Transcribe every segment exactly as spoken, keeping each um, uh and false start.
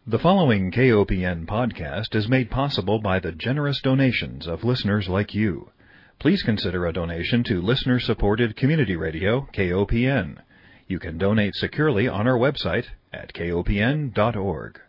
The following K O P N podcast is made possible by the generous donations of listeners like you. Please consider a donation to listener-supported community radio, K O P N. You can donate securely on our website at K O P N dot org.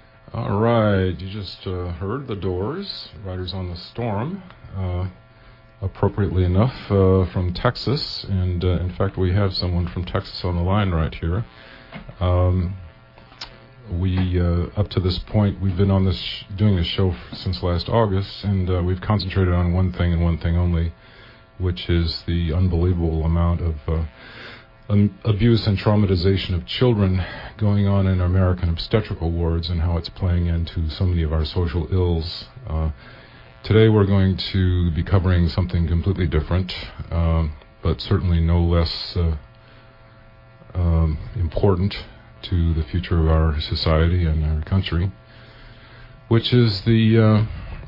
just uh, heard The Doors, Riders on the Storm. Uh, appropriately enough, uh, from Texas, and uh, in fact we have someone from Texas on the line right here. Um, we, uh, up to this point, we've been on this sh- doing this show f- since last August, and uh, we've concentrated on one thing and one thing only, which is the unbelievable amount of uh, um, abuse and traumatization of children going on in American obstetrical wards and how it's playing into so many of our social ills. Uh, today we're going to be covering something completely different, uh, but certainly no less uh, um, important to the future of our society and our country, which is the uh,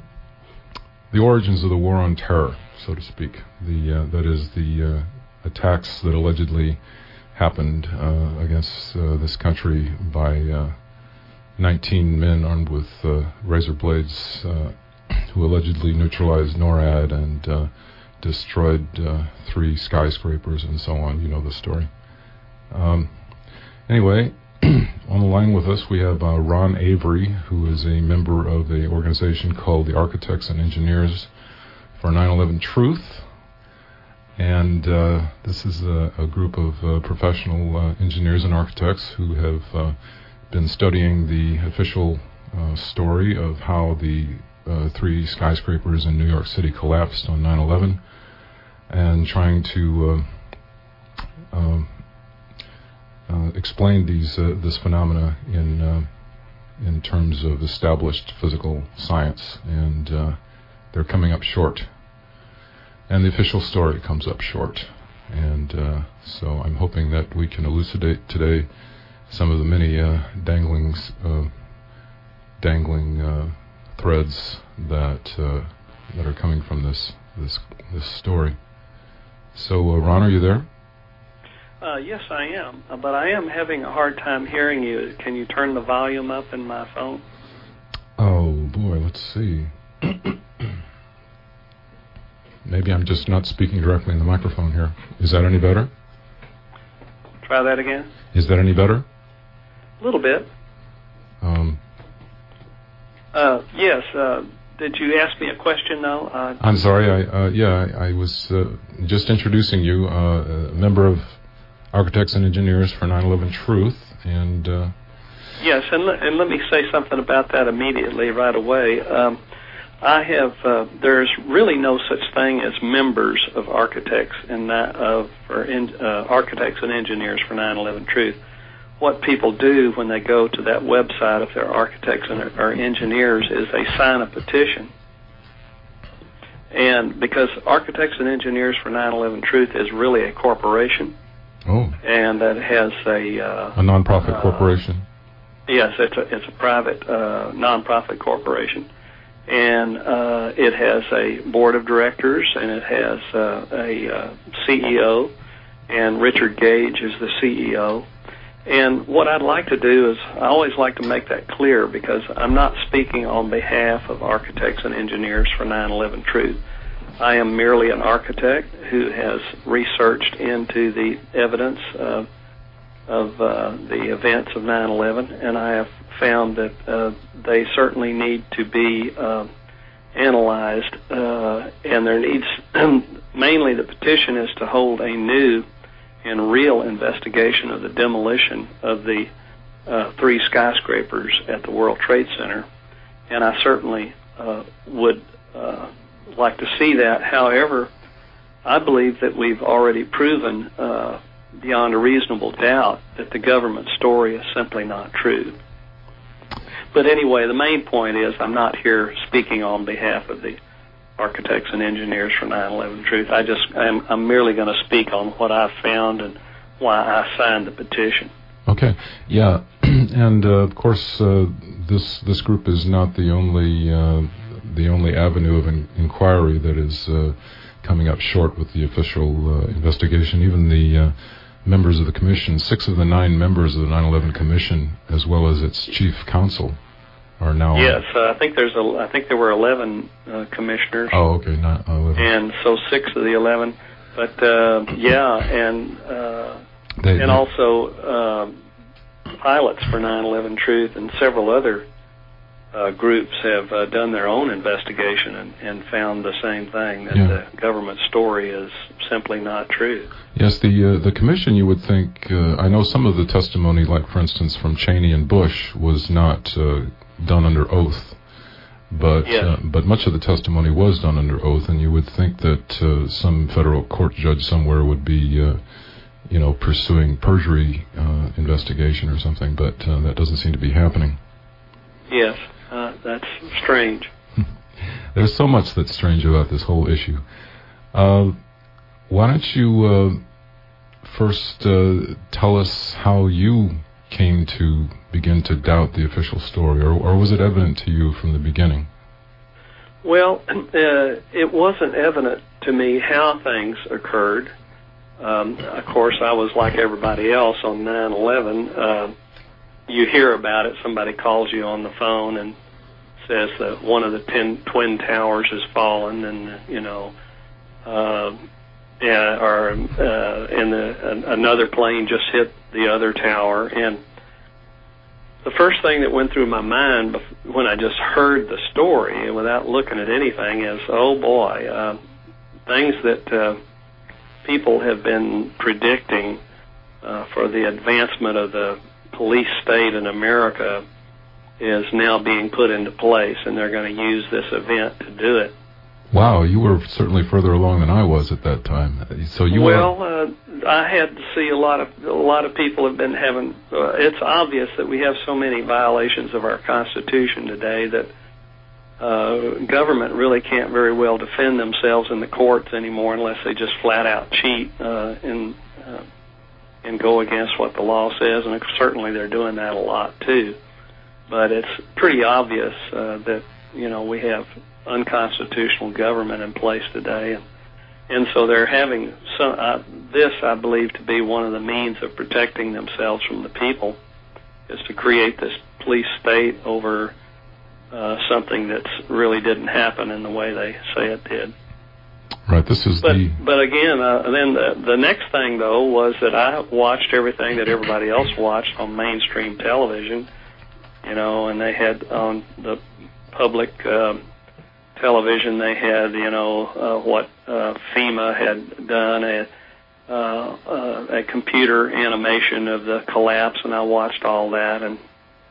the origins of the war on terror, so to speak. The uh, that is the uh, attacks that allegedly happened uh, against uh, this country by uh, nineteen men armed with uh, razor blades, uh, who allegedly neutralized NORAD and uh, destroyed uh, three skyscrapers and so on. You know the story. Um, anyway, on the line with us we have uh, Ron Avery, who is a member of an organization called the Architects and Engineers for nine eleven Truth. And uh, this is a, a group of uh, professional uh, engineers and architects who have uh, been studying the official uh, story of how the uh, three skyscrapers in New York City collapsed on nine eleven, and trying to uh, uh, uh, explain these uh, this phenomena in uh, in terms of established physical science, and uh, they're coming up short. And the official story comes up short. And uh, so I'm hoping that we can elucidate today some of the many uh, dangling, uh, dangling uh, threads that uh, that are coming from this this this story. So, uh, Ron, are you there? Uh, yes, I am. Uh, but I am having a hard time hearing you. Can you turn the volume up in my phone? Oh, boy, let's see. Maybe I'm just not speaking directly in the microphone here. Is that any better? Try that again. Is that any better? A little bit. Um, uh, yes. Uh, did you ask me a question, though? Uh, I'm sorry. I uh, yeah, I, I was uh, just introducing you, uh, a member of Architects and Engineers for nine eleven Truth, and uh, yes, and le- and let me say something about that immediately, right away. Um, I have. Uh, there's really no such thing as members of architects and that of or in, uh, architects and engineers for nine eleven Truth. What people do when they go to that website, if they're architects and or engineers, is they sign a petition. And because Architects and Engineers for nine eleven Truth is really a corporation, oh, and that has a uh, a nonprofit uh, corporation. Yes, it's a it's a private uh, nonprofit corporation. And uh, it has a board of directors, and it has uh, a uh, C E O, and Richard Gage is the C E O. And what I'd like to do is, I always like to make that clear, because I'm not speaking on behalf of Architects and Engineers for nine eleven Truth. I am merely an architect who has researched into the evidence of, of uh, the events of nine eleven, and I have found that uh, they certainly need to be uh, analyzed, uh, and there needs, mainly the petition is to hold a new and real investigation of the demolition of the uh, three skyscrapers at the World Trade Center, and I certainly uh, would uh, like to see that. However, I believe that we've already proven uh, beyond a reasonable doubt that the government story is simply not true. But anyway, the main point is I'm not here speaking on behalf of the Architects and Engineers for nine eleven Truth. I just, I'm, I'm merely going to speak on what I found and why I signed the petition. Okay, yeah, and uh, of course, uh, this this group is not the only uh, the only avenue of in- inquiry that is uh, coming up short with the official uh, investigation. Even the uh, members of the commission, six of the nine members of the nine eleven Commission, as well as its chief counsel, are now. Yes, uh, I think there's a. I think there were eleven uh, commissioners. Oh, okay, not eleven. And so six of the eleven, but uh, yeah, and uh, they, and also uh, pilots for nine eleven Truth and several other uh, groups have uh, done their own investigation and, and found the same thing, that yeah. the government story is simply not true. Yes, the uh, the commission, you would think, uh, I know some of the testimony, like for instance from Cheney and Bush, was not uh, done under oath, but yes. uh, but much of the testimony was done under oath, and you would think that uh, some federal court judge somewhere would be, uh, you know, pursuing perjury uh, investigation or something, but uh, that doesn't seem to be happening. Yes, uh, that's strange. There's so much that's strange about this whole issue. Uh, why don't you uh, first uh, tell us how you came to begin to doubt the official story, or, or was it evident to you from the beginning? Well, uh, it wasn't evident to me how things occurred. Um, of course, I was like everybody else on nine eleven. Uh, you hear about it. Somebody calls you on the phone and says that one of the ten twin towers has fallen, and you know, uh, yeah, or uh, and the, another plane just hit the other tower. And the first thing that went through my mind when I just heard the story, without looking at anything, is, oh boy, uh, things that uh, people have been predicting uh, for the advancement of the police state in America is now being put into place, and they're going to use this event to do it. Wow, you were certainly further along than I was at that time. So you well, were... uh, I had to see a lot of a lot of people have been having. Uh, it's obvious that we have so many violations of our Constitution today that uh, government really can't very well defend themselves in the courts anymore unless they just flat out cheat uh, and uh, and go against what the law says. And certainly they're doing that a lot too. But it's pretty obvious uh, that you know we have unconstitutional government in place today, and and so they're having some. Uh, this, I believe, to be one of the means of protecting themselves from the people, is to create this police state over uh, something that really didn't happen in the way they say it did. Right. This is but, the. But again, uh, then the the next thing though was that I watched everything that everybody else watched on mainstream television, you know, and they had on the public. Um, television they had you know uh, what uh, FEMA had done, a, uh, uh, a computer animation of the collapse, and I watched all that, and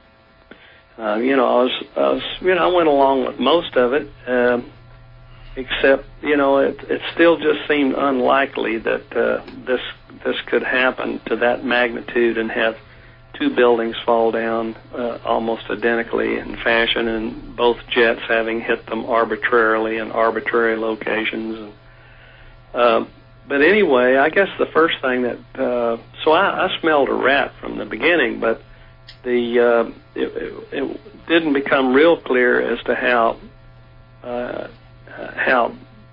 uh, you know I was, I was you know I went along with most of it, uh, except you know it, it still just seemed unlikely that uh, this this could happen to that magnitude and have two buildings fall down uh, almost identically in fashion, and both jets having hit them arbitrarily in arbitrary locations. And, uh, but anyway, I guess the first thing that uh, so I, I smelled a rat from the beginning, but the uh, it, it, it didn't become real clear as to how uh, how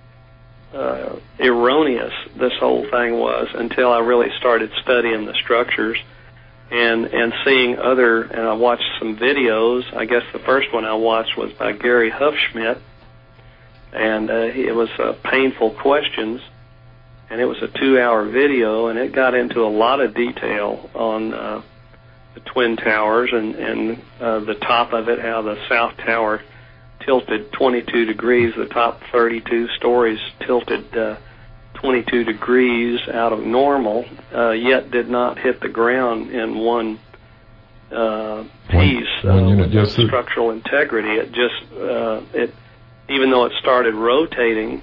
uh, erroneous this whole thing was until I really started studying the structures. And and seeing other, and I watched some videos. I guess the first one I watched was by Gary Huffschmidt, and uh, it was uh, Painful Questions, and it was a two-hour video, and it got into a lot of detail on uh, the Twin Towers and, and uh, the top of it, how the South Tower tilted twenty-two degrees, the top thirty-two stories tilted uh, twenty-two degrees out of normal, uh, yet did not hit the ground in one uh, piece. One, one uh, unit, yes, structural integrity. It just uh, it, even though it started rotating,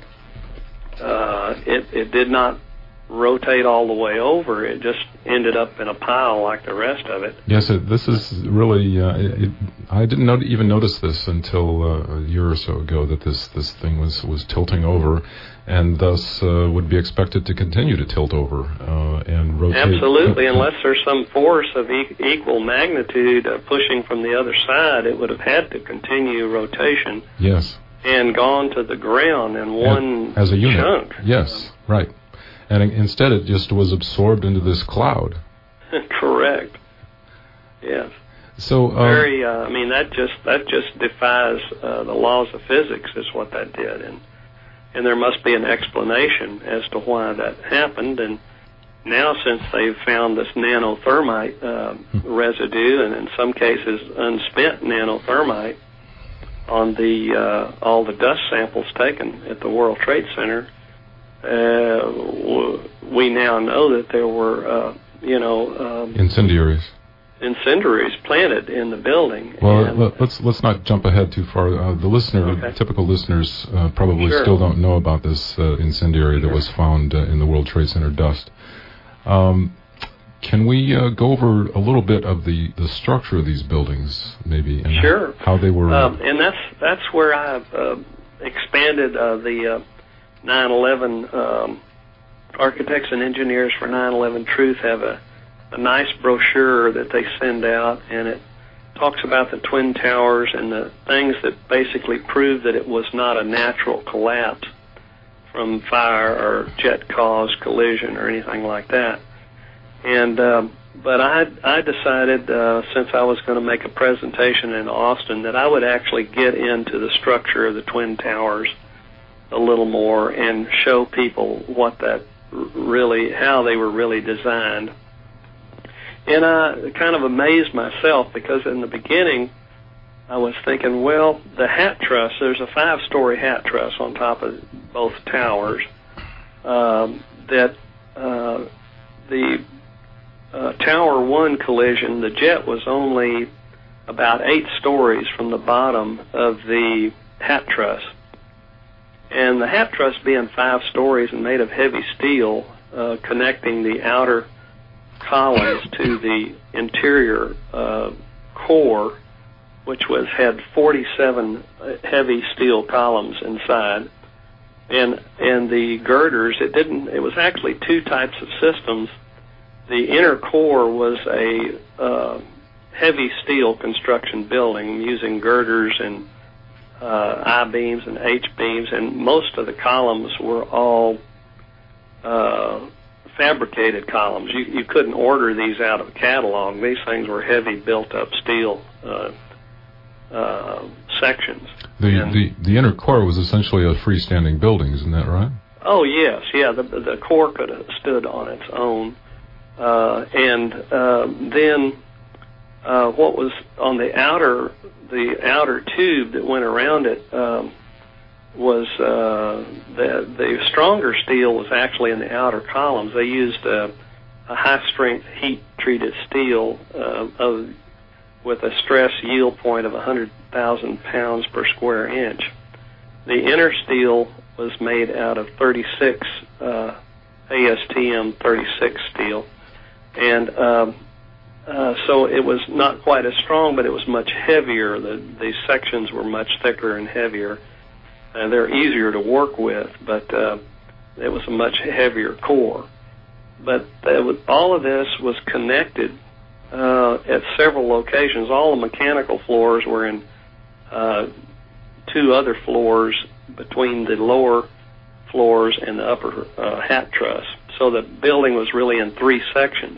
uh, it it did not rotate all the way over. It just ended up in a pile like the rest of it. Yes, it, this is really. Uh, it, I didn't not even notice this until uh, a year or so ago that this this thing was was tilting over, and thus uh, would be expected to continue to tilt over uh, and rotate. Absolutely, unless there's some force of e- equal magnitude uh, pushing from the other side, it would have had to continue rotation. Yes. And gone to the ground in one as a unit. chunk. Yes, right. And instead it just was absorbed into this cloud. Correct. Yes. So um, very. Uh, I mean, that just that just defies uh, the laws of physics. Is what that did, and and there must be an explanation as to why that happened. And now, since they've found this nanothermite uh, residue, and in some cases unspent nanothermite, on the uh, all the dust samples taken at the World Trade Center, uh, we now know that there were, uh, you know, um, incendiaries. Incendiaries planted in the building. Well, and let's let's not jump ahead too far. Uh, the listener, okay. typical listeners, uh, probably sure. still don't know about this uh, incendiary sure. that was found uh, in the World Trade Center dust. Um, can we uh, go over a little bit of the, the structure of these buildings, maybe, and sure. how, how they were? Um, and that's that's where I've uh, expanded uh, the uh, nine eleven um, Architects and Engineers for nine eleven Truth have a, a nice brochure that they send out, and it talks about the Twin Towers and the things that basically prove that it was not a natural collapse from fire or jet-caused collision or anything like that. And uh, but I I decided uh, since I was going to make a presentation in Austin that I would actually get into the structure of the Twin Towers a little more and show people what that really, how they were really designed. And I kind of amazed myself because in the beginning I was thinking, well, the hat truss, there's a five-story hat truss on top of both towers um, that uh, the uh, Tower one collision, the jet was only about eight stories from the bottom of the hat truss. And the hat truss being five stories and made of heavy steel, uh, connecting the outer columns to the interior uh, core, which was had forty-seven heavy steel columns inside, and and the girders. It didn't. It was actually two types of systems. The inner core was a uh, heavy steel construction building using girders and uh, I-beams and H-beams, and most of the columns were all uh, fabricated columns. You, you couldn't order these out of a catalog. These things were heavy built-up steel uh, uh, sections. The, the the inner core was essentially a freestanding building, isn't that right? Oh, yes. Yeah, the, the core could have stood on its own. Uh, and uh, then uh, what was on the outer, the outer tube that went around it um, was uh, the the stronger steel was actually in the outer columns. They used uh, a high-strength heat-treated steel uh, of, with a stress yield point of one hundred thousand pounds per square inch. The inner steel was made out of thirty-six uh, A S T M thirty-six steel. And um, uh, so it was not quite as strong, but it was much heavier. The, the sections were much thicker and heavier. And they're easier to work with, but uh, it was a much heavier core. But was, all of this was connected uh, at several locations. All the mechanical floors were in uh, two other floors between the lower floors and the upper uh, hat truss. So the building was really in three sections,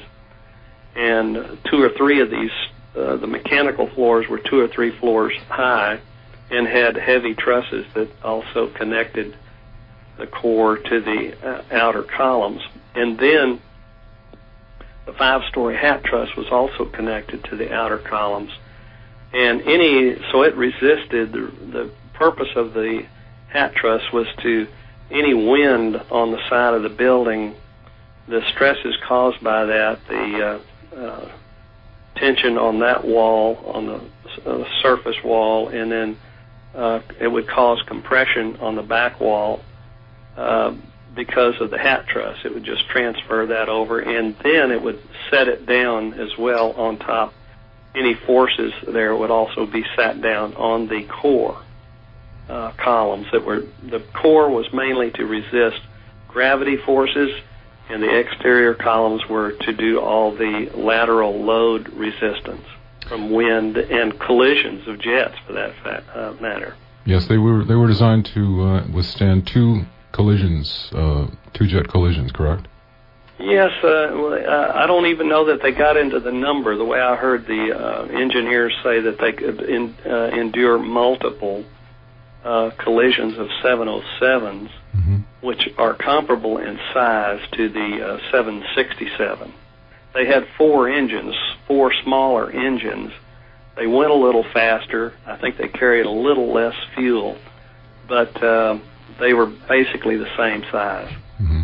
and two or three of these, uh, the mechanical floors were two or three floors high and had heavy trusses that also connected the core to the uh, outer columns. And then the five-story hat truss was also connected to the outer columns. And any, so it resisted, the, the purpose of the hat truss was to, any wind on the side of the building, the stresses caused by that, the uh, uh, tension on that wall, on the uh, surface wall, and then uh, it would cause compression on the back wall uh, because of the hat truss. It would just transfer that over, and then it would set it down as well on top. Any forces there would also be sat down on the core uh, columns. That were, the core was mainly to resist gravity forces, and the exterior columns were to do all the lateral load resistance from wind and collisions of jets, for that fact, uh, matter. Yes, they were they were designed to uh, withstand two collisions, uh, two jet collisions, correct? Yes, uh, I don't even know that they got into the number. The way I heard the uh, engineers say that they could in, uh, endure multiple uh, collisions of seven oh sevens, mm-hmm. which are comparable in size to the uh, seven sixty-seven. They had four engines, four smaller engines They went a little faster. I think they carried a little less fuel, but uh, they were basically the same size. Mm-hmm.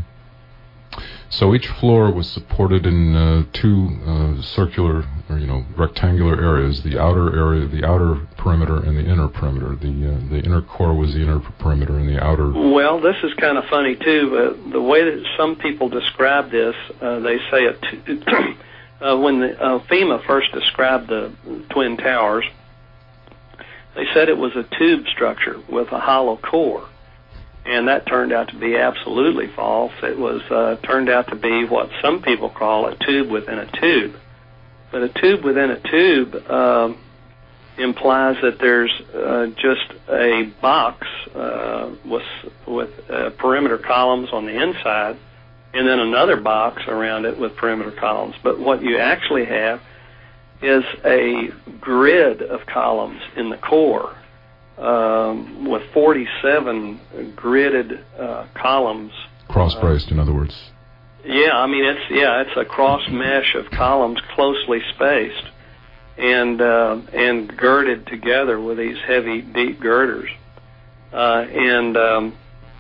So each floor was supported in uh, two uh, circular, or you know, rectangular areas: the outer area, the outer perimeter, and the inner perimeter. The uh, the inner core was the inner perimeter, and the outer. Well, this is kind of funny too. Uh, the way that some people describe this, uh, they say it. T- uh, when the, uh, FEMA first described the Twin Towers, they said it was a tube structure with a hollow core. And that turned out to be absolutely false. It was uh, turned out to be what some people call a tube within a tube. But a tube within a tube uh, implies that there's uh, just a box uh, with, with uh, perimeter columns on the inside, and then another box around it with perimeter columns. But what you actually have is a grid of columns in the core. Um, with forty-seven gridded uh, columns. Cross-braced, uh, in other words. Yeah, I mean, it's yeah, it's a cross mesh of columns closely spaced and uh, and girded together with these heavy, deep girders. Uh, and um,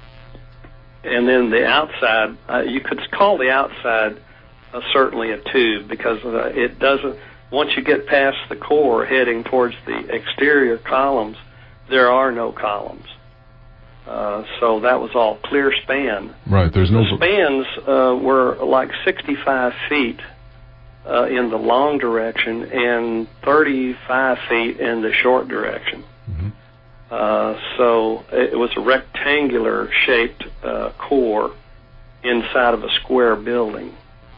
and then the outside, uh, you could call the outside uh, certainly a tube, because uh, it doesn't, once you get past the core heading towards the exterior columns, there are no columns. Uh, so that was all clear span. Right, there's no... The spans uh, were like sixty-five feet uh, in the long direction and thirty-five feet in the short direction. Mm-hmm. Uh, so it was a rectangular-shaped uh, core inside of a square building.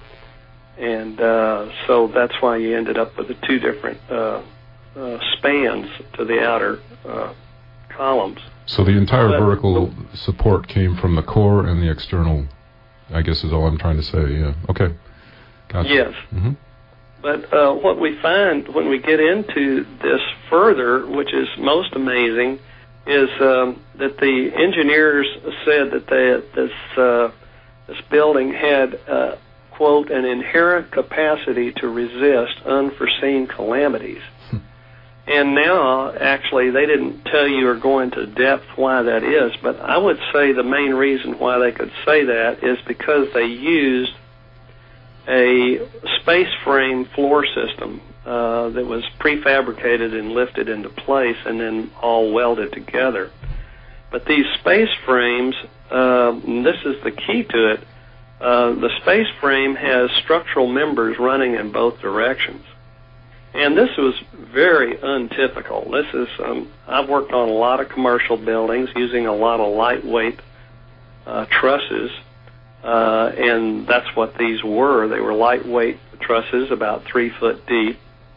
And uh, so that's why you ended up with the two different uh, uh, spans to the outer uh, columns. So the entire but, vertical but, support came from the core and the external, I guess is all I'm trying to say, yeah. Okay. Gotcha. Yes. Mm-hmm. But uh, what we find when we get into this further, which is most amazing, is um, that the engineers said that they, this, uh, this building had, uh, quote, an inherent capacity to resist unforeseen calamities. And now, actually, they didn't tell you or go into depth why that is, but I would say the main reason why they could say that is because they used a space frame floor system uh, that was prefabricated and lifted into place and then all welded together. But these space frames, uh, and this is the key to it, uh, the space frame has structural members running in both directions. And this was very untypical. This is, um, I've worked on a lot of commercial buildings using a lot of lightweight uh, trusses, uh, and that's what these were. They were lightweight trusses, about three foot deep,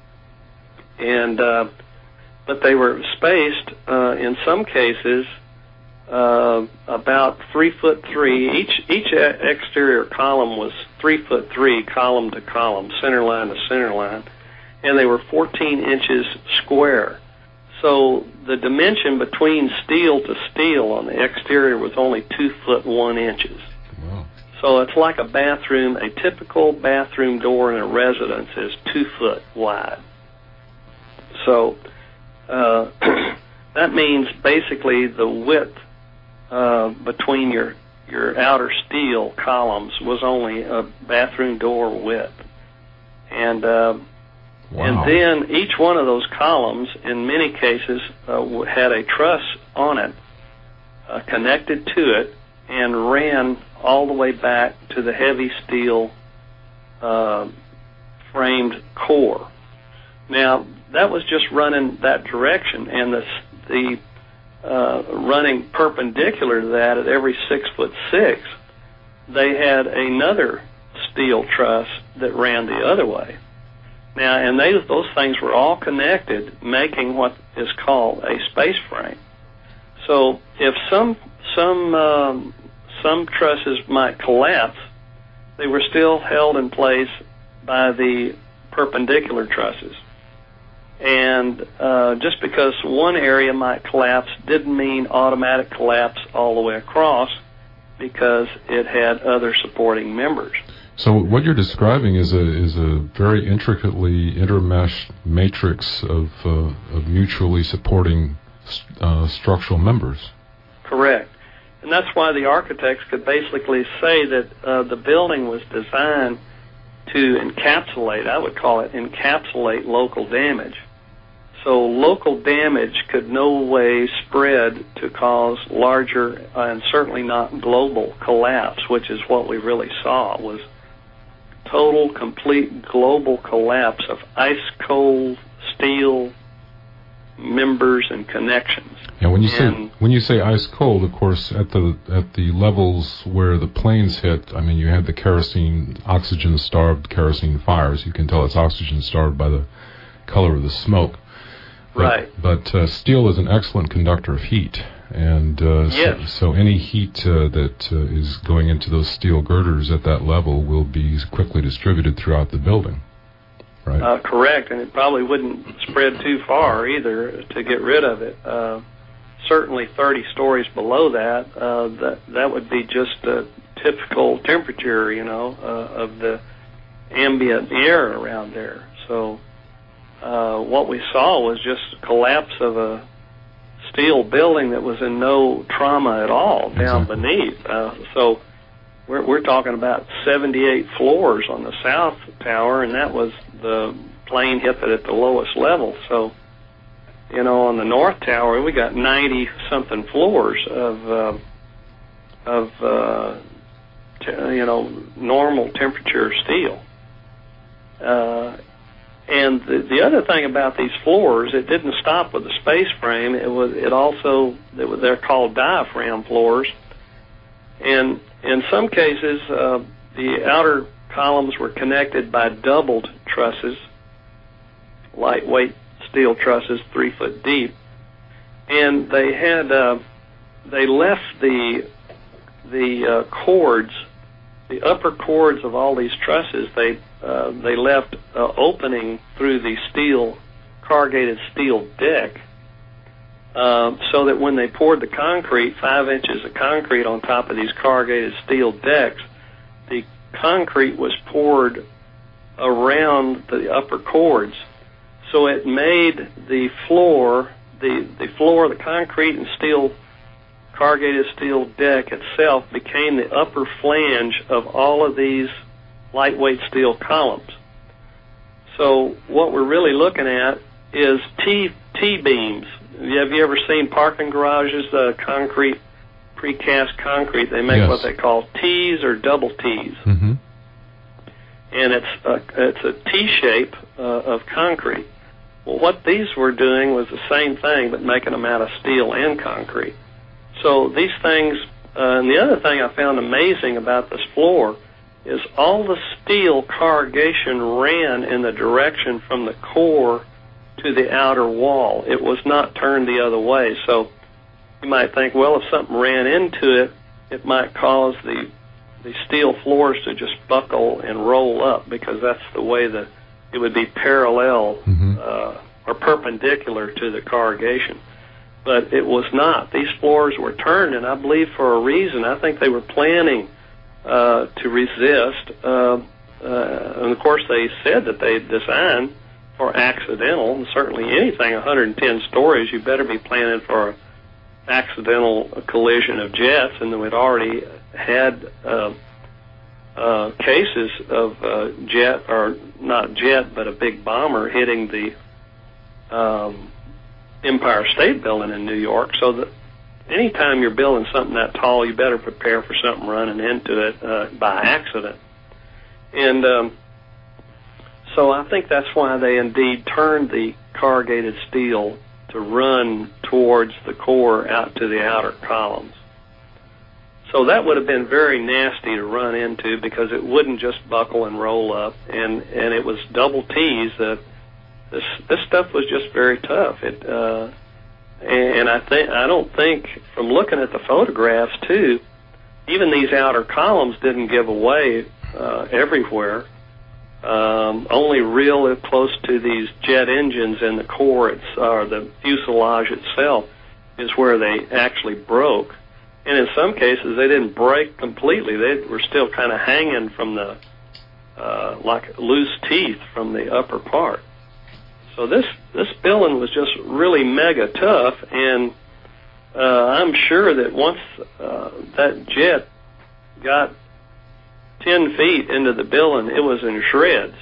and uh, but they were spaced uh, in some cases uh, about three foot three. Each each exterior column was three foot three, column to column, center line to center line. And they were fourteen inches square. So the dimension between steel to steel on the exterior was only two foot one inches. Wow. So it's like a bathroom. A typical bathroom door in a residence is two foot wide. So uh, that means basically the width uh, between your your outer steel columns was only a bathroom door width. And uh, Wow. And then each one of those columns, in many cases, uh, had a truss on it, uh, connected to it, and ran all the way back to the heavy steel uh, framed core. Now, that was just running that direction, and the, the uh, running perpendicular to that at every six foot six, they had another steel truss that ran the other way. Now, and they, those things were all connected, making what is called a space frame. So, if some some um, some trusses might collapse, they were still held in place by the perpendicular trusses. And uh, just because one area might collapse didn't mean automatic collapse all the way across, because it had other supporting members. So what you're describing is a is a very intricately intermeshed matrix of uh, of mutually supporting uh, structural members. Correct. And that's why the architects could basically say that uh, the building was designed to encapsulate, I would call it encapsulate local damage. So local damage could no way spread to cause larger and certainly not global collapse, which is what we really saw, was total, complete global collapse of ice-cold steel members and connections. Yeah, when you and say when you say ice cold, of course, at the at the levels where the planes hit, I mean, you had the kerosene, oxygen-starved kerosene fires. You can tell it's oxygen-starved by the color of the smoke. But, right. But uh, steel is an excellent conductor of heat, and uh, yes. so, so any heat uh, that uh, is going into those steel girders at that level will be quickly distributed throughout the building. Right. Uh, correct, and it probably wouldn't spread too far either to get rid of it. Uh, certainly thirty stories below that, uh, that that would be just a typical temperature, you know, uh, of the ambient air around there. So uh, what we saw was just a collapse of a steel building that was in no trauma at all down exactly. beneath. Uh, so we're, we're talking about seventy-eight floors on the south tower, and that was the plane hit it at the lowest level. So, you know, on the north tower, we got ninety-something floors of, uh, of uh, t- you know, normal temperature steel. Uh, and the, the other thing about these floors, it didn't stop with the space frame. It was, it also, it was, they're called diaphragm floors. And in some cases, uh, the outer columns were connected by doubled trusses, lightweight steel trusses, three foot deep, and they had uh, they left the the uh, cords, the upper cords of all these trusses. They uh, they left uh, opening through the steel corrugated steel deck, uh, so that when they poured the concrete, five inches of concrete on top of these corrugated steel decks, the concrete was poured around the upper cords, so it made the floor, the, the floor, the concrete and steel, corrugated steel deck itself became the upper flange of all of these lightweight steel columns. So what we're really looking at is T, T-beams. Have you ever seen parking garages, uh, concrete, precast concrete? They make yes. what they call T's or double T's. Mm-hmm. And it's a, it's a T-shape uh, of concrete. Well, what these were doing was the same thing, but making them out of steel and concrete. So these things, uh, and the other thing I found amazing about this floor is all the steel corrugation ran in the direction from the core to the outer wall. It was not turned the other way. So you might think, well, if something ran into it, it might cause the the steel floors to just buckle and roll up, because that's the way that it would be parallel mm-hmm. uh, or perpendicular to the corrugation. But it was not. These floors were turned, and I believe for a reason. I think they were planning uh, to resist. Uh, uh, and, of course, they said that they designed for accidental, and certainly anything one hundred ten stories, you better be planning for an accidental collision of jets, and we'd already had uh, uh, cases of uh, jet, or not jet, but a big bomber hitting the um, Empire State Building in New York. So that anytime you're building something that tall, you better prepare for something running into it uh, by accident. And um, so I think that's why they indeed turned the corrugated steel to run towards the core out to the outer columns. So that would have been very nasty to run into, because it wouldn't just buckle and roll up, and, and it was double T's. That this this stuff was just very tough. It uh, and I think I don't think, from looking at the photographs too, even these outer columns didn't give away uh, everywhere. Um, only real close to these jet engines in the core, it's, or the fuselage itself, is where they actually broke. And in some cases, they didn't break completely. They were still kind of hanging from the uh, like loose teeth from the upper part. So this this building was just really mega tough, and uh, I'm sure that once uh, that jet got ten feet into the building, it was in shreds.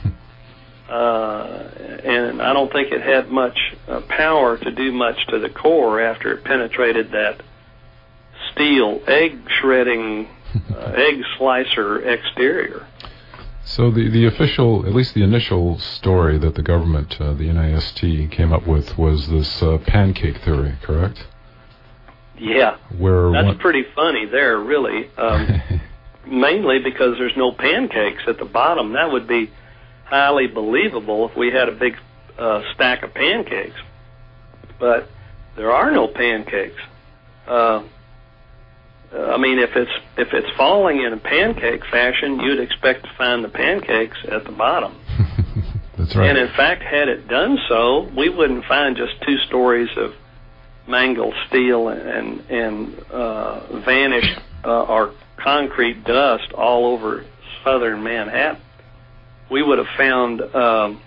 Uh, and I don't think it had much uh, power to do much to the core after it penetrated that steel egg shredding, uh, egg slicer exterior. So the, the official, at least the initial story that the government, uh, the N I S T, came up with was this uh, pancake theory, correct? Yeah. Where That's one... pretty funny there, really. Um, mainly because there's no pancakes at the bottom. That would be highly believable if we had a big uh, stack of pancakes. But there are no pancakes. Uh, I mean, if it's if it's falling in a pancake fashion, you'd expect to find the pancakes at the bottom. That's right. And in fact, had it done so, we wouldn't find just two stories of mangled steel and and, and uh, vanished uh, or concrete dust all over southern Manhattan. We would have found um,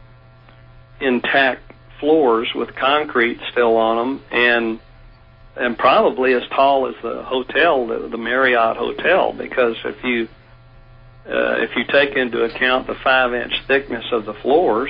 intact floors with concrete still on them, and and probably as tall as the hotel, the, the Marriott Hotel, because if you uh, if you take into account the five-inch thickness of the floors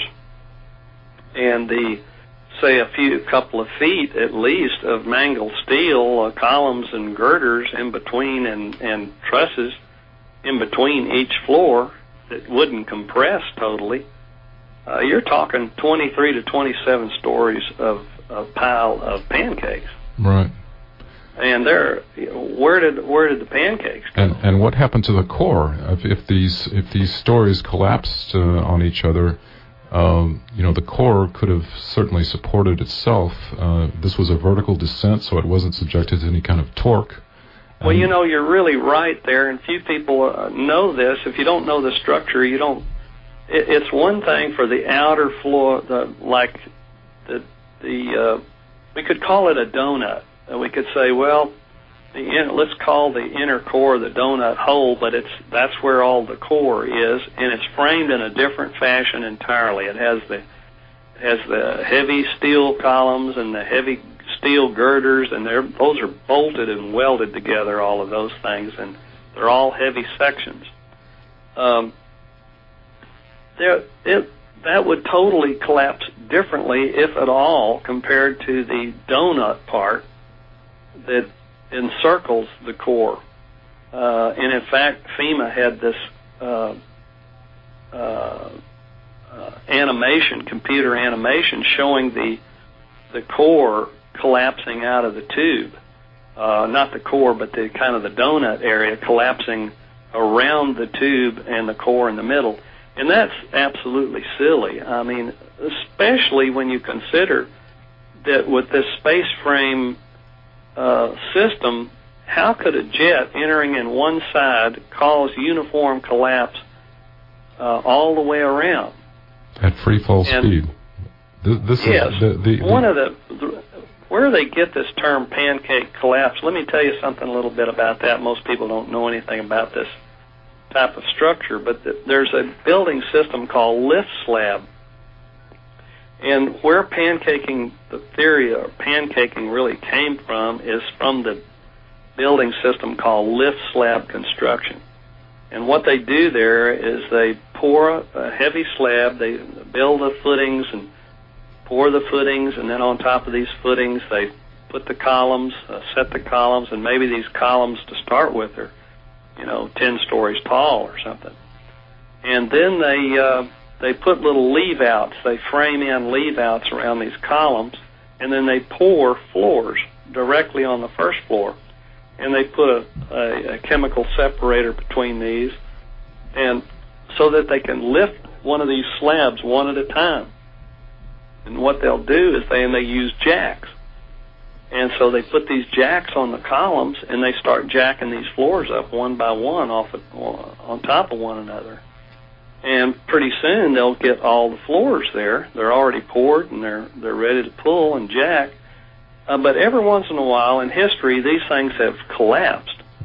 and the say a few couple of feet at least of mangled steel uh, columns and girders in between and, and trusses in between each floor that wouldn't compress totally, uh, you're talking twenty-three to twenty-seven stories of a pile of pancakes. Right. And there, where did where did the pancakes go? And and what happened to the core? If, if these if these stories collapsed uh, on each other, um, you know, the core could have certainly supported itself. Uh, this was a vertical descent, so it wasn't subjected to any kind of torque. Well, you know, you're really right there, and few people uh, know this. If you don't know the structure, you don't. It, it's one thing for the outer floor, the like the the uh, we could call it a donut. And we could say, well, the in, let's call the inner core the donut hole, but it's that's where all the core is, and it's framed in a different fashion entirely. It has the it has the heavy steel columns and the heavy steel girders, and they're, those are bolted and welded together, all of those things, and they're all heavy sections. Um, there, it, that would totally collapse differently, if at all, compared to the donut part that encircles the core. Uh, and in fact, FEMA had this uh, uh, uh, animation, computer animation, showing the the core collapsing out of the tube. Uh, not the core, but the kind of the donut area collapsing around the tube and the core in the middle. And that's absolutely silly. I mean, especially when you consider that with this space frame uh, system, how could a jet entering in one side cause uniform collapse uh, all the way around? At free fall and, speed. This, this yes. Is the, the, the, one of the, the where they get this term pancake collapse, let me tell you something a little bit about that. Most people don't know anything about this type of structure, but th- there's a building system called lift slab. And where pancaking, the theory of pancaking really came from is from the building system called lift slab construction. And what they do there is they pour a, a heavy slab, they build the footings and pour the footings, and then on top of these footings they put the columns, uh, set the columns, and maybe these columns to start with are, you know, ten stories tall or something. And then they uh, they put little leave-outs, they frame in leave-outs around these columns, and then they pour floors directly on the first floor. And they put a, a, a chemical separator between these, and so that they can lift one of these slabs one at a time. And what they'll do is they and they use jacks. And so they put these jacks on the columns, and they start jacking these floors up one by one off of, on top of one another. And pretty soon they'll get all the floors there. They're already poured, and they're they're ready to pull and jack. Uh, but every once in a while in history, these things have collapsed.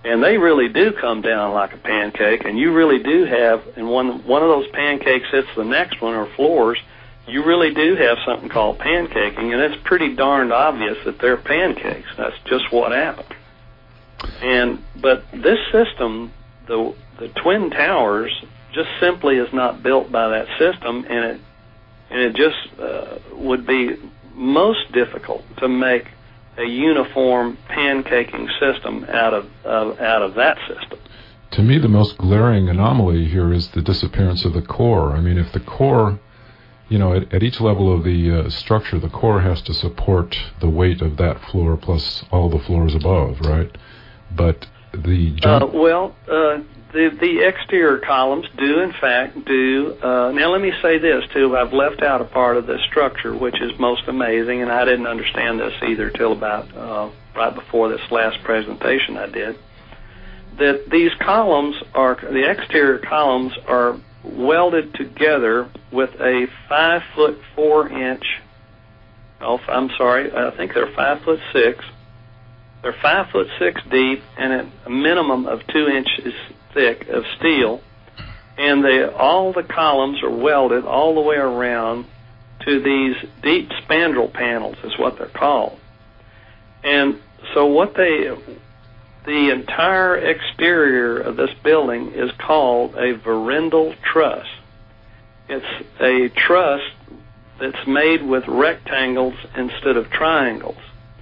And they really do come down like a pancake, and you really do have, and when one of those pancakes hits the next one, or floors, you really do have something called pancaking, and it's pretty darned obvious that they're pancakes. That's just what happened. And but this system, the the Twin Towers, just simply is not built by that system, and it and it just uh, would be most difficult to make a uniform pancaking system out of uh, out of that system. To me, the most glaring anomaly here is the disappearance of the core. I mean, if the core, you know, at, at each level of the uh, structure, the core has to support the weight of that floor plus all the floors above, right? But the uh, well, uh, the the exterior columns do in fact do. Uh, now, let me say this too. I've left out a part of this structure, which is most amazing, and I didn't understand this either till about uh, right before this last presentation I did. That these columns are the exterior columns are welded together with a five foot four inch. Oh, I'm sorry. I think they're five foot six. They're five foot six deep and at a minimum of two inches thick of steel, and they all the columns are welded all the way around to these deep spandrel panels, is what they're called. And so, what they the entire exterior of this building is called a Verindel truss. It's a truss that's made with rectangles instead of triangles.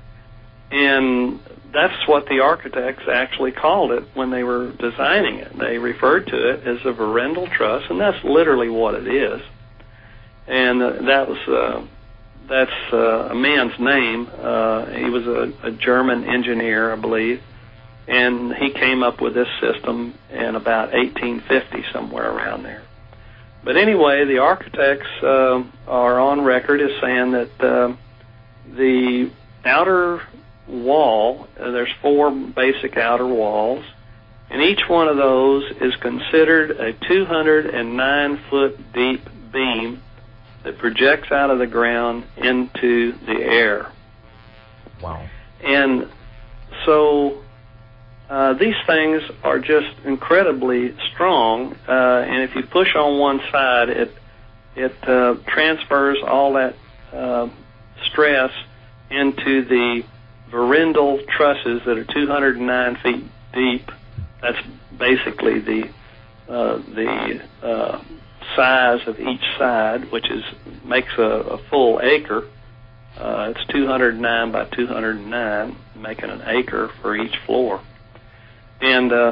And that's what the architects actually called it when they were designing it. They referred to it as a Verindel truss, and that's literally what it is. And uh, that was uh, that's uh, a man's name. Uh, he was a, a German engineer, I believe, and he came up with this system in about eighteen fifty, somewhere around there. But anyway, the architects uh, are on record as saying that uh, the outer wall, uh, there's four basic outer walls, and each one of those is considered a two hundred nine foot deep beam that projects out of the ground into the air. Wow. And so uh, these things are just incredibly strong, uh, and if you push on one side, it it uh, transfers all that uh, stress into the Verindel trusses that are two hundred nine feet deep. That's basically the uh, the uh, size of each side, which is makes a, a full acre. Uh, it's two hundred nine by two hundred nine, making an acre for each floor. And uh,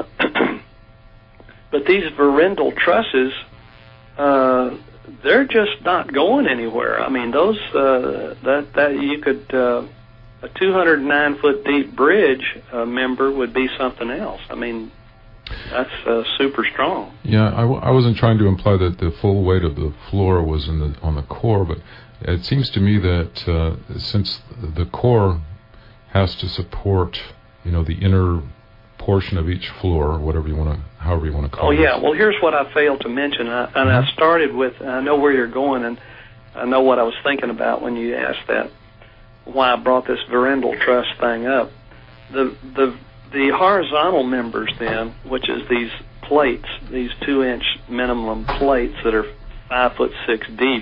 but these Verindel trusses, uh, they're just not going anywhere. I mean, those uh, that that you could. Uh, A two hundred nine foot deep bridge uh, member would be something else. I mean, that's uh, super strong. Yeah, I, w- I wasn't trying to imply that the full weight of the floor was in the on the core, but it seems to me that uh, since the core has to support, you know, the inner portion of each floor, whatever you want to, however you want to call it. Oh yeah. Well, here's what I failed to mention, I, and mm-hmm. I started with. I know where you're going, and I know what I was thinking about when you asked that. Why I brought this Verindel truss thing up. The the the horizontal members then, which is these plates, these two inch minimum plates that are five foot six deep,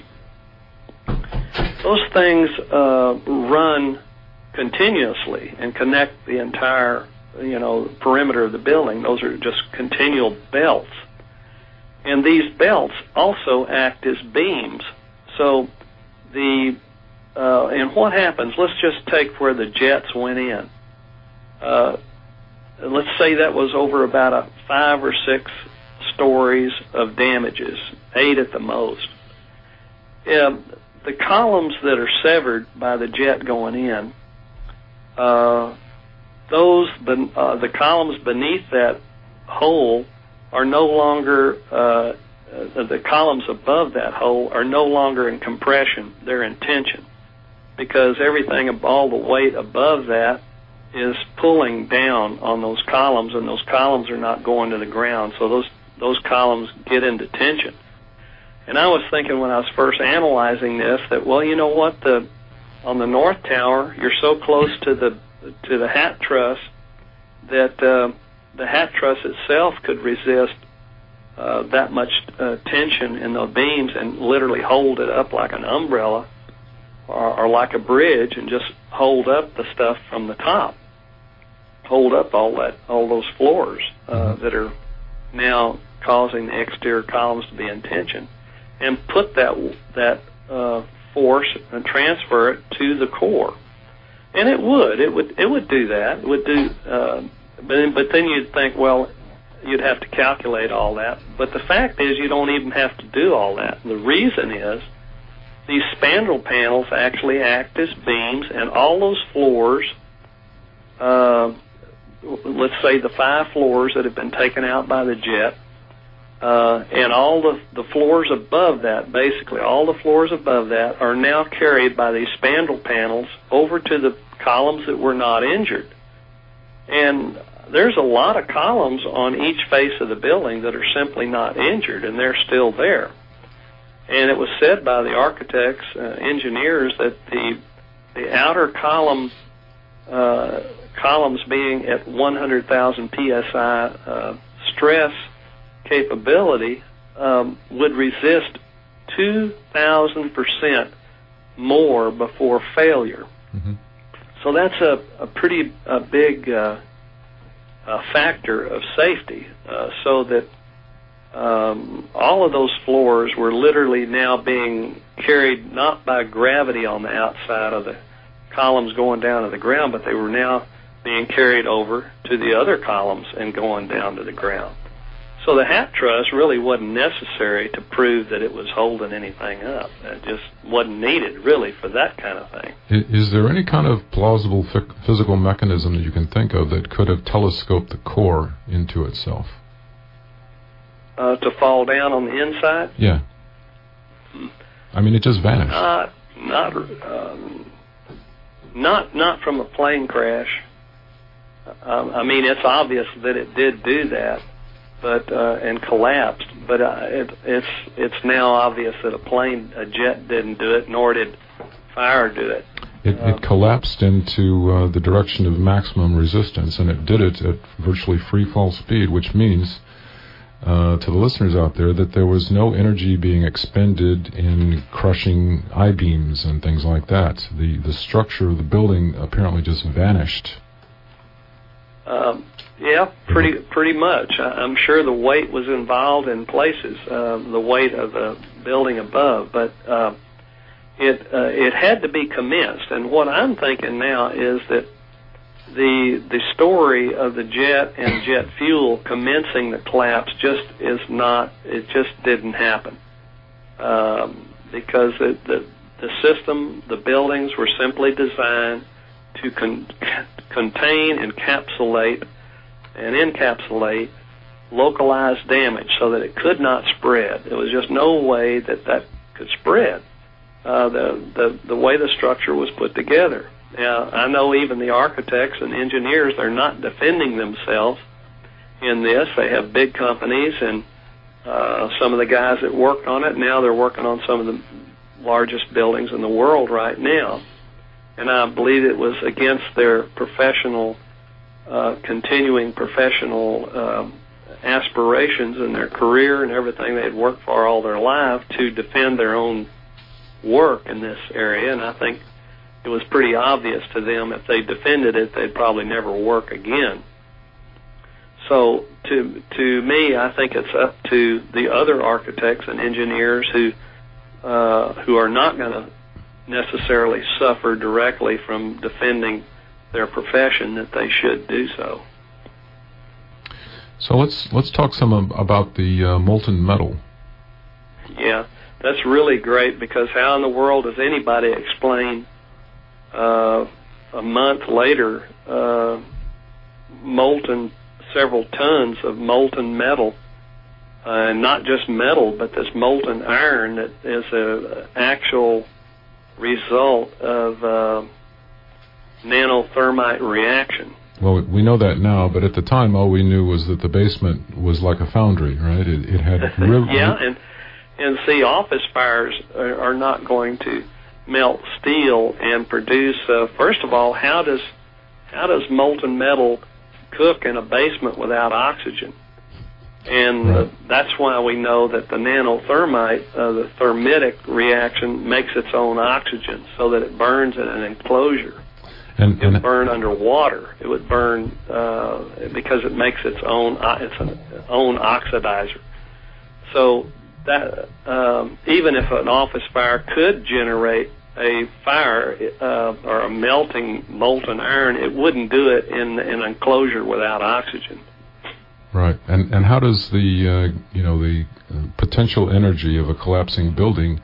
those things uh, run continuously and connect the entire, you know, perimeter of the building. Those are just continual belts. And these belts also act as beams. So the Uh, and what happens, let's just take where the jets went in. Uh, let's say that was over about a five or six stories of damages, eight at the most. Uh, the columns that are severed by the jet going in, uh, those ben- uh, the columns beneath that hole are no longer, uh, uh, the columns above that hole are no longer in compression, they're in tension. Because everything, all the weight above that is pulling down on those columns, and those columns are not going to the ground, so those those columns get into tension. And I was thinking when I was first analyzing this that, well, you know what, the on the north tower, you're so close to the to the hat truss that uh, the hat truss itself could resist uh, that much uh, tension in the beams and literally hold it up like an umbrella or, or like a bridge, and just hold up the stuff from the top, hold up all that, all those floors uh, that are now causing the exterior columns to be in tension, and put that that uh, force and transfer it to the core. And it would, it would, it would do that. It would do, uh, but then, but then you'd think, well, you'd have to calculate all that. But the fact is, you don't even have to do all that. And the reason is, these spandrel panels actually act as beams, and all those floors, uh, let's say the five floors that have been taken out by the jet, uh, and all the, the floors above that, basically all the floors above that, are now carried by these spandrel panels over to the columns that were not injured. And there's a lot of columns on each face of the building that are simply not injured, and they're still there. And it was said by the architects, uh, engineers, that the the outer column uh, columns being at one hundred thousand P S I uh, stress capability um, would resist two thousand percent more before failure. Mm-hmm. So that's a, a pretty a big uh, a factor of safety, uh, so that um, all of those floors were literally now being carried not by gravity on the outside of the columns going down to the ground, but they were now being carried over to the other columns and going down to the ground. So the hat truss really wasn't necessary to prove that it was holding anything up. It just wasn't needed, really, for that kind of thing. Is there any kind of plausible physical mechanism that you can think of that could have telescoped the core into itself? Uh, to fall down on the inside? Yeah. Hmm. I mean, it just vanished. Not, not, um, not, not from a plane crash. Um, I mean, it's obvious that it did do that. But uh, and collapsed. But uh, it, it's it's now obvious that a plane, a jet, didn't do it, nor did fire do it. It, uh, it collapsed into uh, the direction of maximum resistance, and it did it at virtually free fall speed, which means uh, to the listeners out there that there was no energy being expended in crushing I-beams and things like that. The the structure of the building apparently just vanished. Um, Yeah, pretty pretty much. I'm sure the weight was involved in places, uh, the weight of the building above, but uh, it uh, it had to be commenced. And what I'm thinking now is that the the story of the jet and jet fuel commencing the collapse just is not. It just didn't happen um, because the, the the system, the buildings were simply designed to con- contain, encapsulate. and encapsulate localized damage so that it could not spread. There was just no way that that could spread, uh, the, the, the way the structure was put together. Now, I know even the architects and engineers, they're not defending themselves in this. They have big companies, and uh, some of the guys that worked on it, now they're working on some of the largest buildings in the world right now. And I believe it was against their professional Uh, continuing professional um, aspirations in their career and everything they had worked for all their life to defend their own work in this area. And I think it was pretty obvious to them if they defended it, they'd probably never work again. So to to me, I think it's up to the other architects and engineers who uh, who are not going to necessarily suffer directly from defending their profession, that they should do so. So let's let's talk some about the uh, molten metal. Yeah, that's really great, because how in the world does anybody explain uh, a month later uh, molten several tons of molten metal, uh, and not just metal, but this molten iron that is an actual result of uh, nanothermite reaction. Well, we know that now, but at the time, all we knew was that the basement was like a foundry, right? It, it had riv- yeah, and and see, office fires are, are not going to melt steel and produce. Uh, first of all, how does how does molten metal cook in a basement without oxygen. And right. uh, that's why we know that the nanothermite, uh, the thermitic reaction, makes its own oxygen so that it burns in an enclosure. And, it would and burn underwater. It would burn uh, because it makes its own uh, its own oxidizer. So that um, even if an office fire could generate a fire uh, or a melting molten iron, it wouldn't do it in, in an enclosure without oxygen. Right. And and how does the uh, you know the uh, potential energy of a collapsing building,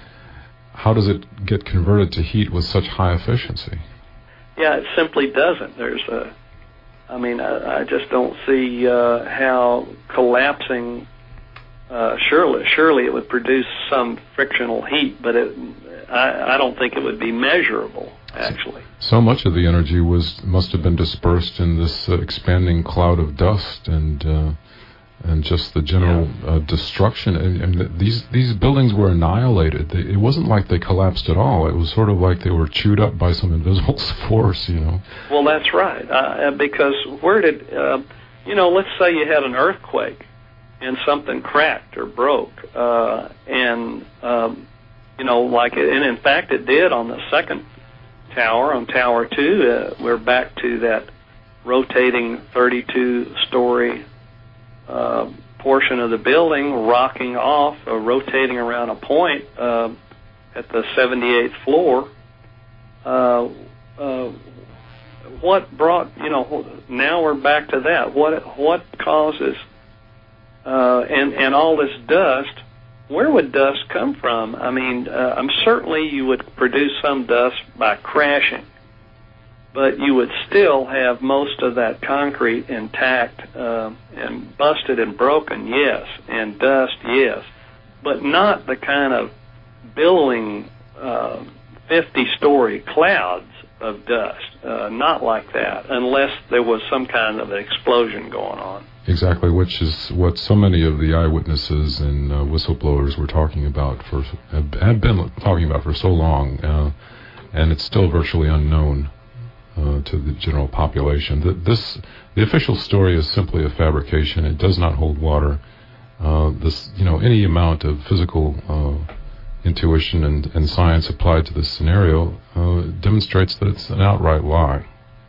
how does it get converted to heat with such high efficiency? Yeah, it simply doesn't. There's a, I mean, I, I just don't see uh, how collapsing. Uh, surely, surely it would produce some frictional heat, but it, I, I don't think it would be measurable. Actually, so much of the energy was must have been dispersed in this uh, expanding cloud of dust and uh, and just the general yeah. uh, destruction. And, and these these buildings were annihilated. They, it wasn't like they collapsed at all. It was sort of like they were chewed up by some invisible force, you know. Well, that's right. Uh, because where did uh, you know? Let's say you had an earthquake and something cracked or broke, uh, and um, you know, like, it, and in fact, it did on the second tower, on Tower Two. Uh, we're back to that rotating thirty-two story uh, portion of the building, rocking off, uh, rotating around a point uh, at the seventy-eighth floor. Uh, uh, what brought, you know? Now we're back to that. What what causes uh, and and all this dust? Where would dust come from? I mean, uh, I'm certainly you would produce some dust by crashing, but you would still have most of that concrete intact uh, and busted and broken, yes, and dust, yes, but not the kind of billowing uh, fifty-story clouds of dust, uh, not like that, unless there was some kind of an explosion going on. Exactly, which is what so many of the eyewitnesses and uh, whistleblowers were talking about for have, have been talking about for so long, uh, and it's still virtually unknown uh, to the general population. The, this the official story is simply a fabrication. It does not hold water. Uh, this, you know, any amount of physical uh, intuition and, and science applied to this scenario uh, demonstrates that it's an outright lie.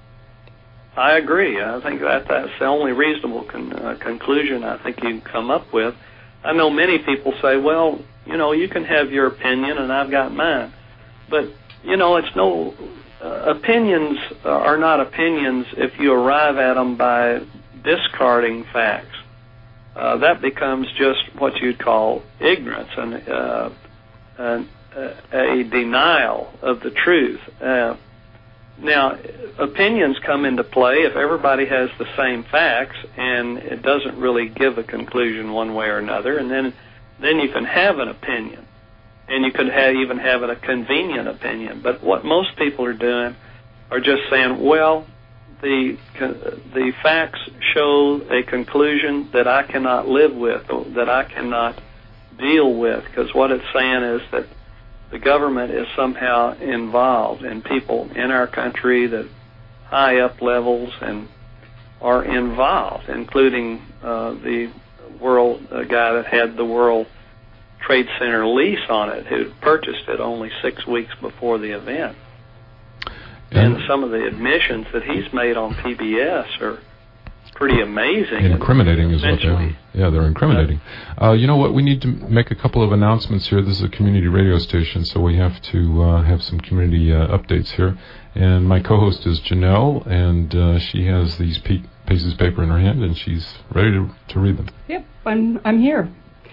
I agree. I think that that's the only reasonable con- uh, conclusion I think you can come up with. I know many people say, well, you know, you can have your opinion and I've got mine. But, you know, it's no, uh, opinions are not opinions if you arrive at them by discarding facts. Uh, that becomes just what you'd call ignorance and uh, an, uh, a denial of the truth. Uh, Now, opinions come into play if everybody has the same facts and it doesn't really give a conclusion one way or another, and then then you can have an opinion, and you could have, even have a convenient opinion. But what most people are doing are just saying, well, the the facts show a conclusion that I cannot live with, that I cannot deal with, because what it's saying is that the government is somehow involved, and people in our country that high up levels and are involved, including uh, the world uh, guy that had the World Trade Center lease on it, who purchased it only six weeks before the event. And, and some of the admissions that he's made on P B S are pretty amazing. Incriminating is what they are. Yeah, they're incriminating. Uh, you know what? We need to make a couple of announcements here. This is a community radio station, so we have to uh, have some community uh, updates here. And my co-host is Janelle, and uh, she has these pe- pieces of paper in her hand, and she's ready to, to read them. Yep, I'm I'm here.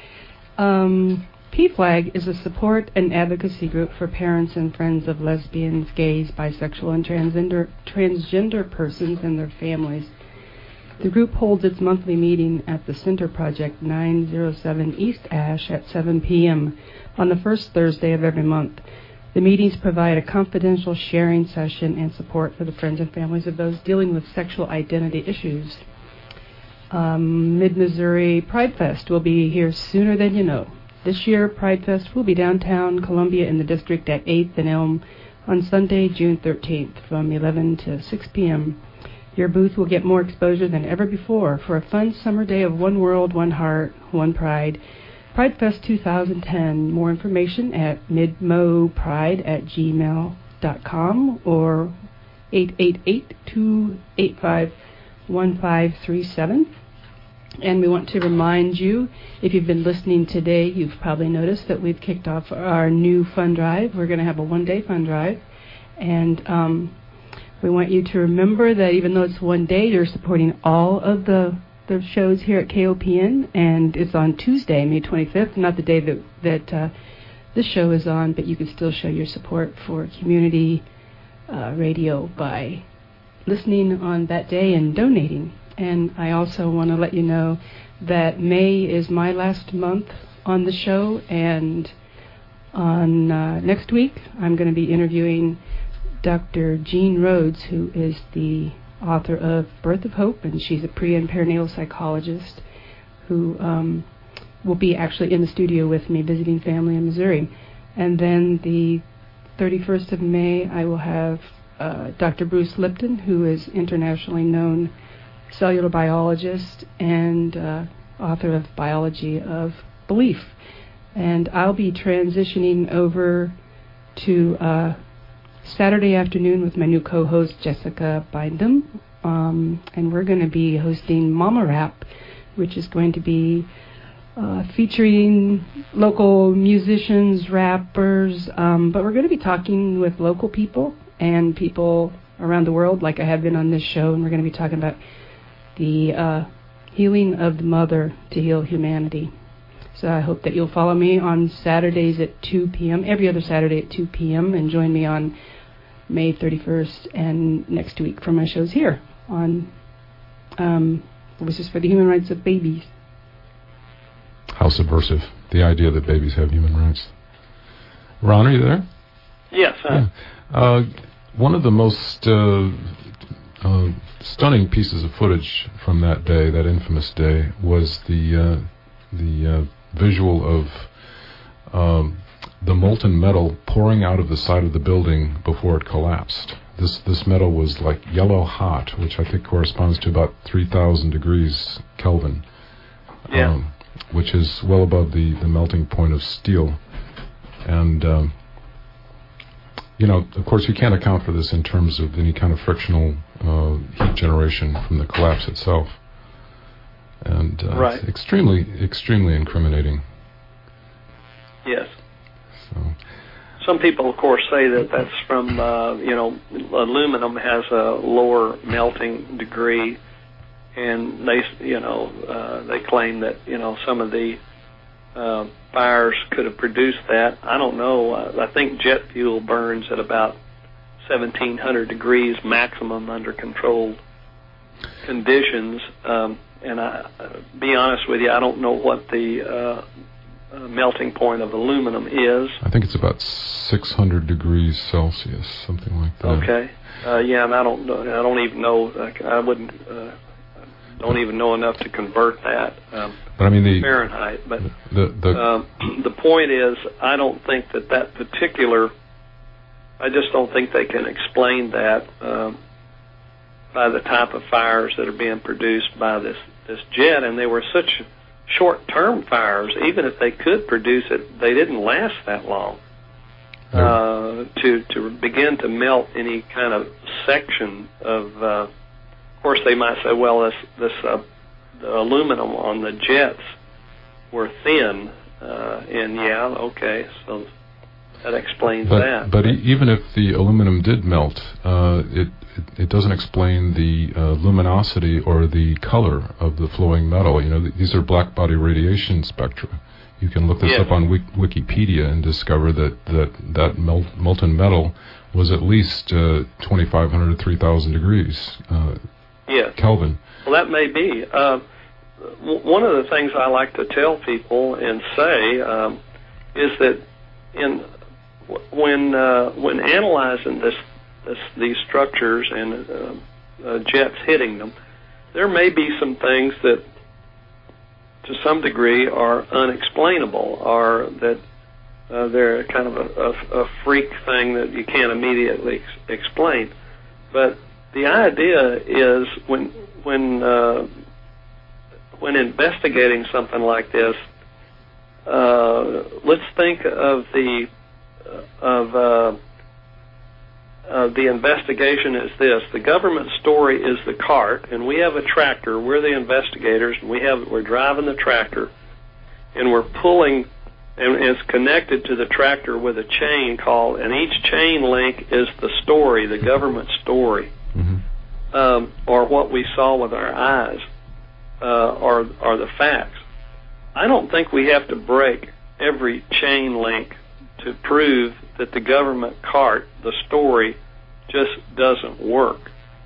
Um, P FLAG is a support and advocacy group for parents and friends of lesbians, gays, bisexual, and transgender transgender persons and their families. The group holds its monthly meeting at the Center Project, nine oh seven East Ash at seven p.m. on the first Thursday of every month. The meetings provide a confidential sharing session and support for the friends and families of those dealing with sexual identity issues. Um, Mid-Missouri Pride Fest will be here sooner than you know. This year, Pride Fest will be downtown Columbia in the district at eighth and Elm on Sunday, June thirteenth from eleven to six p.m. Your booth will get more exposure than ever before for a fun summer day of one world, one heart, one pride. Pride Fest two thousand ten. More information at midmopride at gmail dot com or eight eight eight, two eight five, one five three seven. And we want to remind you, if you've been listening today, you've probably noticed that we've kicked off our new fund drive. We're going to have a one-day fund drive. And um, we want you to remember that even though it's one day, you're supporting all of the the shows here at K O P N, and it's on Tuesday, May twenty-fifth, not the day that, that uh, this show is on, but you can still show your support for community uh, radio by listening on that day and donating. And I also want to let you know that May is my last month on the show, and on uh, next week I'm going to be interviewing Doctor Jean Rhodes, who is the author of Birth of Hope, and she's a pre- and perinatal psychologist who um, will be actually in the studio with me visiting family in Missouri. And then the thirty-first of May, I will have uh, Doctor Bruce Lipton, who is internationally known cellular biologist and uh, author of Biology of Belief. And I'll be transitioning over to uh, Saturday afternoon with my new co-host, Jessica Bindum, um, and we're going to be hosting Mama Rap, which is going to be uh, featuring local musicians, rappers, um, but we're going to be talking with local people and people around the world, like I have been on this show, and we're going to be talking about the uh, healing of the mother to heal humanity. So I hope that you'll follow me on Saturdays at two p.m., every other Saturday at two p.m., and join me on May thirty-first and next week for my shows here on um, Voices for the Human Rights of Babies. How subversive, the idea that babies have human rights. Ron, are you there? Yes. I- yeah. uh, one of the most uh, uh, stunning pieces of footage from that day, that infamous day, was the uh, the uh, visual of um, the molten metal pouring out of the side of the building before it collapsed. This this metal was like yellow hot, which I think corresponds to about three thousand degrees Kelvin, yeah. um, which is well above the, the melting point of steel. And, um, you know, of course, you can't account for this in terms of any kind of frictional uh, heat generation from the collapse itself. And uh, right. It's extremely, extremely incriminating. Yes. So. Some people, of course, say that that's from, uh, you know, aluminum has a lower melting degree, and they, you know, uh, they claim that, you know, some of the uh, fires could have produced that. I don't know. I think jet fuel burns at about seventeen hundred degrees maximum under controlled conditions. Um, and I, uh, be honest with you, I don't know what the uh, Uh, melting point of aluminum is. I think it's about six hundred degrees Celsius, something like that. Okay. Uh, yeah, and I don't know. I don't even know. I wouldn't. Uh, don't even know enough to convert that. Um, but I mean the Fahrenheit. But the the um, the point is, I don't think that that particular. I just don't think they can explain that um, by the type of fires that are being produced by this this jet, and they were such short-term fires. Even if they could produce it, they didn't last that long. Uh, to to begin to melt any kind of section of, uh, of course, they might say, well, this this uh, the aluminum on the jets were thin, uh, and yeah, okay, so that explains but, that. But e- even if the aluminum did melt, uh, it, it it doesn't explain the uh, luminosity or the color of the flowing metal. You know, th- these are black body radiation spectra. You can look this yes. up on Wik- Wikipedia and discover that that that mel- molten metal was at least uh, twenty-five hundred to three thousand degrees uh, yes. Kelvin. Well, that may be. Uh, w- one of the things I like to tell people and say um, is that in w- when uh, when analyzing this, this these structures and uh, uh, jets hitting them, there may be some things that to some degree are unexplainable, or that uh, they're kind of a, a, a freak thing that you can't immediately ex- explain. But the idea is when when uh, when investigating something like this, uh, let's think of the of uh, of the investigation as this: the government story is the cart, and we have a tractor. We're the investigators, and we have we're driving the tractor, and we're pulling. And it's connected to the tractor with a chain called, and each chain link is the story, the government story, mm-hmm. um, or what we saw with our eyes, uh, or, or the facts. I don't think we have to break every chain link to prove that the government cart, the story, just doesn't work.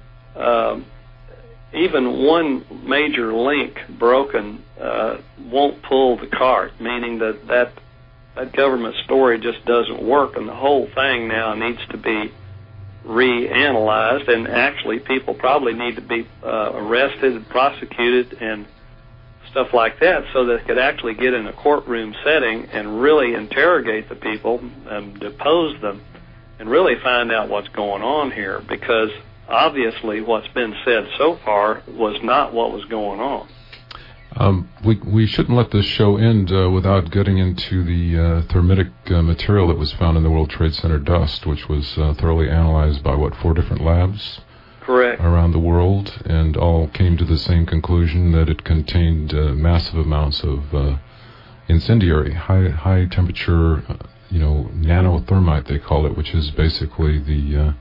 Um, even one major link broken uh, won't pull the cart, meaning that, that that government story just doesn't work, and the whole thing now needs to be reanalyzed, and actually people probably need to be uh, arrested and prosecuted and stuff like that so that they could actually get in a courtroom setting and really interrogate the people and depose them and really find out what's going on here, because obviously what's been said so far was not what was going on. Um, we we shouldn't let this show end uh, without getting into the uh, thermitic uh, material that was found in the World Trade Center dust, which was uh, thoroughly analyzed by, what, four different labs? Correct. Around the world, and all came to the same conclusion that it contained uh, massive amounts of uh, incendiary, high high temperature, uh, you know, nanothermite they call it, which is basically the uh,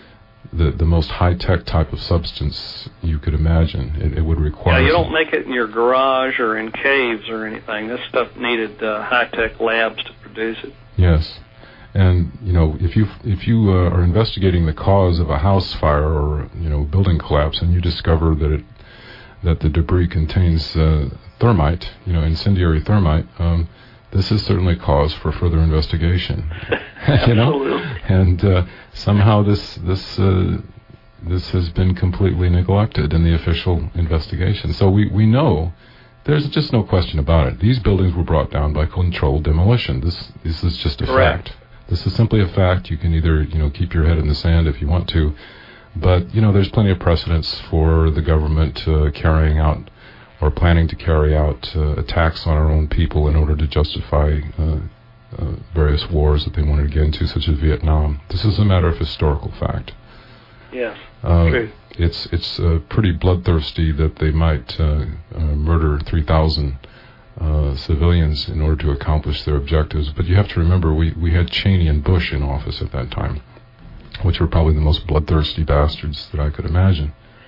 the the most high-tech type of substance you could imagine. It, it would require... Yeah, you don't make it in your garage or in caves or anything. This stuff needed uh, high-tech labs to produce it. Yes. And, you know, if you if you uh, are investigating the cause of a house fire or, you know, building collapse, and you discover that it that the debris contains uh, thermite, you know, incendiary thermite, um, this is certainly cause for further investigation. You know, and uh, somehow this this uh, this has been completely neglected in the official investigation. So we, we know there's just no question about it. These buildings were brought down by controlled demolition. This this is just a Correct. fact. This is simply a fact. You can either, you know, keep your head in the sand if you want to, but, you know, there's plenty of precedents for the government uh, carrying out or planning to carry out uh, attacks on our own people in order to justify uh, uh, various wars that they wanted to get into, such as Vietnam. This is a matter of historical fact. Yes, uh, true. It's it's uh, pretty bloodthirsty that they might uh, uh, murder three thousand uh, civilians in order to accomplish their objectives. But you have to remember, we, we had Cheney and Bush in office at that time, which were probably the most bloodthirsty bastards that I could imagine.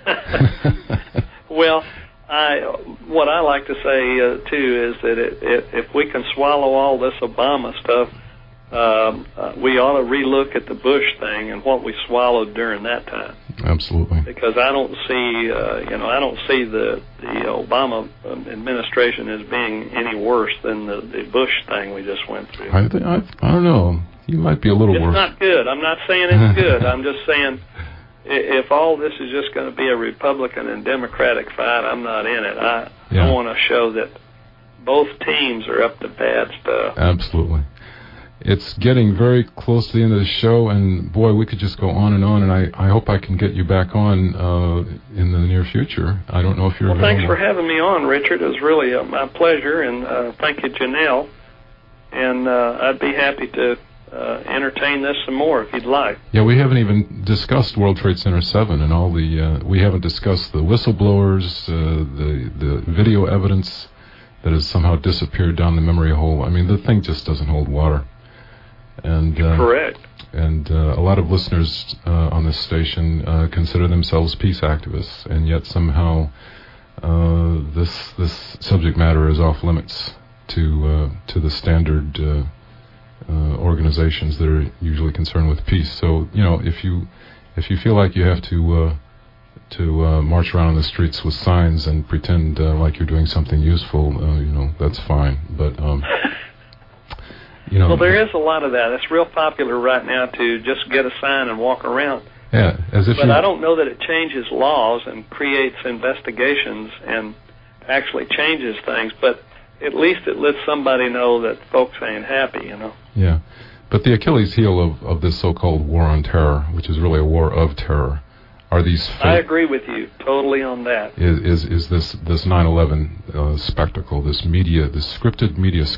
Well, I what I like to say uh, too is that it, it, if we can swallow all this Obama stuff, um, uh, we ought to relook at the Bush thing and what we swallowed during that time. Absolutely. Because I don't see, uh, you know, I don't see the the Obama administration as being any worse than the, the Bush thing we just went through. I, th- I, I don't know. You might be a little it's worse. It's not good. I'm not saying it's good. I'm just saying, if all this is just going to be a Republican and Democratic fight, I'm not in it. I, yeah. I want to show that both teams are up to bad stuff. Absolutely. It's getting very close to the end of the show, and boy, we could just go on and on, and I, I hope I can get you back on uh, in the near future. I don't know if you're well, available. Thanks for having me on, Richard. It was really uh, my pleasure, and uh, thank you, Janelle. And uh, I'd be happy to Uh, entertain this some more if you'd like. Yeah, we haven't even discussed World Trade Center seven and all the. Uh, we haven't discussed the whistleblowers, uh, the the video evidence that has somehow disappeared down the memory hole. I mean, the thing just doesn't hold water. And uh, correct. And uh, a lot of listeners uh, on this station uh, consider themselves peace activists, and yet somehow uh, this this subject matter is off limits to uh, to the standard. Uh, Uh, organizations that are usually concerned with peace. So, you know, if you if you feel like you have to uh, to uh, march around on the streets with signs and pretend uh, like you're doing something useful, uh, you know, that's fine. But um, you know, well, there is a lot of that. It's real popular right now to just get a sign and walk around. Yeah, as if. But you... I don't know that it changes laws and creates investigations and actually changes things. But at least it lets somebody know that folks ain't happy, you know. Yeah, but the Achilles heel of, of this so-called war on terror, which is really a war of terror, Are these fake? I agree with you totally on that. Is is, is this this nine eleven uh, spectacle, this media, this scripted media